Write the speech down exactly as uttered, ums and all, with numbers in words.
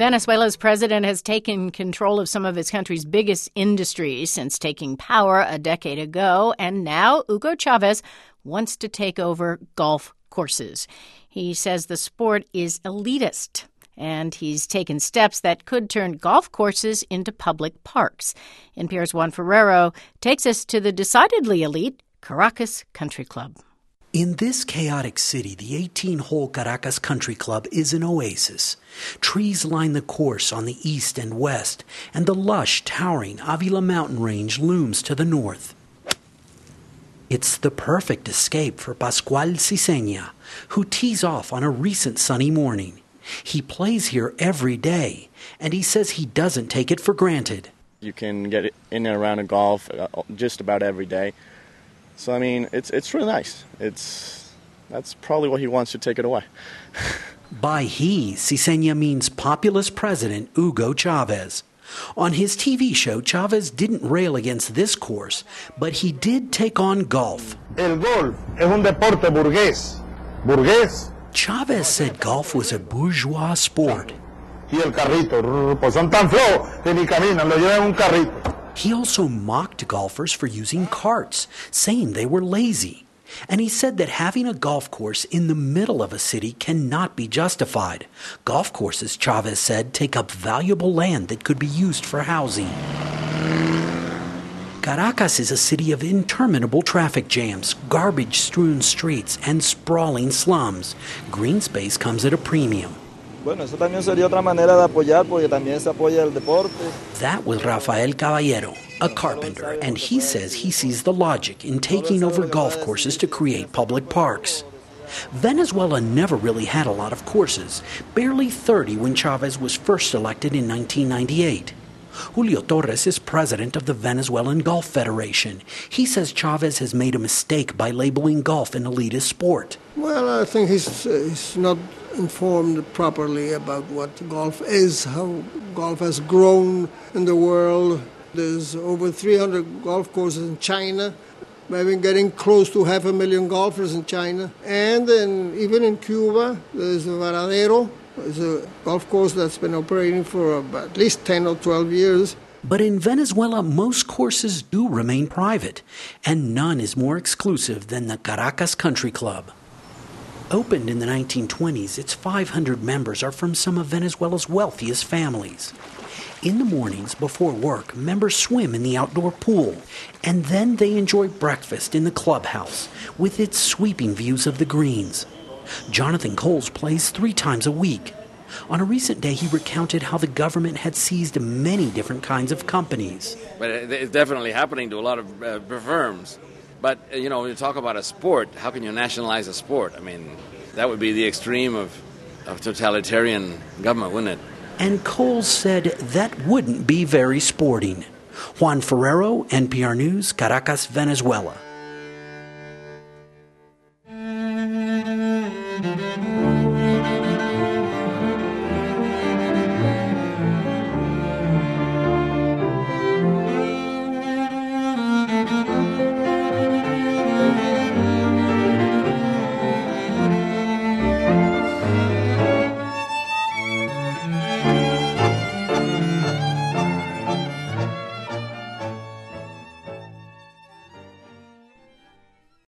Venezuela's president has taken control of some of his country's biggest industries since taking power a decade ago, and now Hugo Chavez wants to take over golf courses. He says the sport is elitist, and he's taken steps that could turn golf courses into public parks. N P R's Juan Ferrero takes us to the decidedly elite Caracas Country Club. In this chaotic city, the eighteen-hole Caracas Country Club is an oasis. Trees line the course on the east and west, and the lush, towering Avila mountain range looms to the north. It's the perfect escape for Pascual Ciseña, who tees off on a recent sunny morning. He plays here every day, and he says he doesn't take it for granted. You can get in and around a golf just about every day. So, I mean, it's it's really nice. It's that's probably what he wants to take it away. By he, Ciseña means populist president Hugo Chavez. On his T V show, Chavez didn't rail against this course, but he did take on golf. El golf es un deporte burgués. Burgués. Chavez said golf was a bourgeois sport. Y el carrito, pues son tan flojos que ni caminan, lo llevan un carrito. He also mocked golfers for using carts, saying they were lazy. And he said that having a golf course in the middle of a city cannot be justified. Golf courses, Chavez said, take up valuable land that could be used for housing. Caracas is a city of interminable traffic jams, garbage-strewn streets, and sprawling slums. Green space comes at a premium. Bueno, eso también sería otra manera de apoyar, porque también se apoya el deporte. That was Rafael Caballero, a carpenter, and he says he sees the logic in taking over golf courses to create public parks. Venezuela never really had a lot of courses, barely thirty when Chavez was first elected in nineteen ninety-eight. Julio Torres is president of the Venezuelan Golf Federation. He says Chavez has made a mistake by labeling golf an elitist sport. Well, I think he's, uh, he's not informed properly about what golf is, how golf has grown in the world. There's over three hundred golf courses in China. We've been getting close to half a million golfers in China. And then even in Cuba, there's Varadero. It's a golf course that's been operating for about at least ten or twelve years. But in Venezuela, most courses do remain private, and none is more exclusive than the Caracas Country Club. Opened in the nineteen twenties, its five hundred members are from some of Venezuela's wealthiest families. In the mornings before work, members swim in the outdoor pool, and then they enjoy breakfast in the clubhouse with its sweeping views of the greens. Jonathan Coles plays three times a week. On a recent day, he recounted how the government had seized many different kinds of companies. But it's definitely happening to a lot of uh, firms. But, you know, when you talk about a sport, how can you nationalize a sport? I mean, that would be the extreme of, of totalitarian government, wouldn't it? And Coles said that wouldn't be very sporting. Juan Ferrero, N P R News, Caracas, Venezuela.